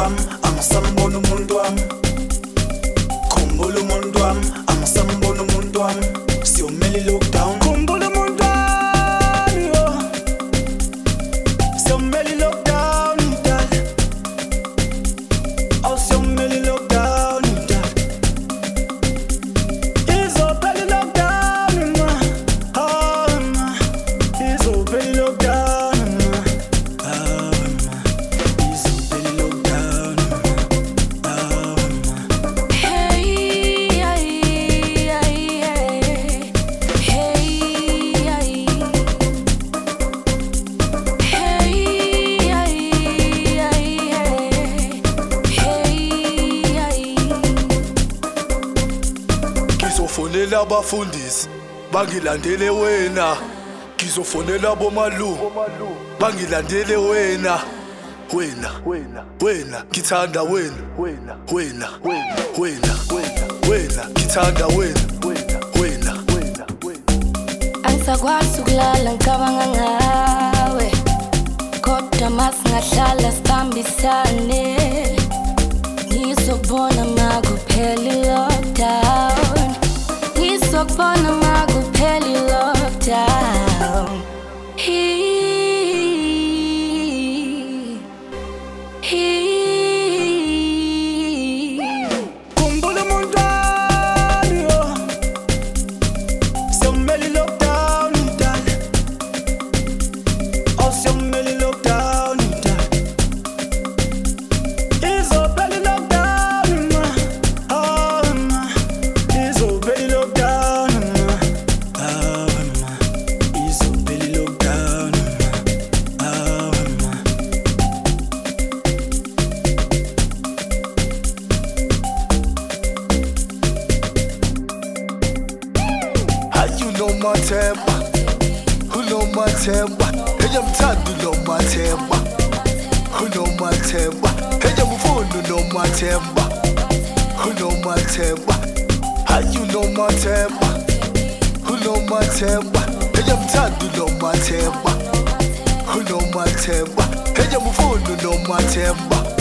wami, angisambona umuntu wami. Khumbula umuntu wami, angisambona umuntu wami. Siyomela i-lockdown. Khumbula umuntu wami, oh. Siyomela i-lockdown, mdala. Oh, siyomela i-lockdown, mdala. Izophela i-lockdown, ma. Oh, ma. Izophela i-lockdown, ma. Oh, ma. Izophela i-lockdown, ma. Oh, ma. Hey, ay, ay, ay. Hey, ay. Hey, ay, ay, ay. Hey, ay. Ngizofonela abafundisi bangilandele wena, ngizofonela abomalu bangilandele wena, wena ngithanda wena, wena ngithanda wena. Angisakwazi ukulala ngicabanga ngawe, kodwa masingahlala sibambisane. Ngizokubona makuphela i-lockdown, ngizokubona makuphela i-lockdown. Khumbula umuntu wami, oh. Siyomela i-lockdown, mdala. Oh, siyomela i-lockdown, mdala. Izophela i-lockdown, ma. Oh, ma. Izophela i-lockdown, ma. Oh, ma. Izophela i-lockdown, ma. Oh, ma. How you know my temper? Who know my temper? Hey, I'm tired, you know my temper. Who know my temper? Hey, I'm phone, you know my temper. Who know my temper? How you know my temper? Who know my temper? Hey, I'm tired, you know my temper. Who know my temper? Hey, I'm phone, you know my temper.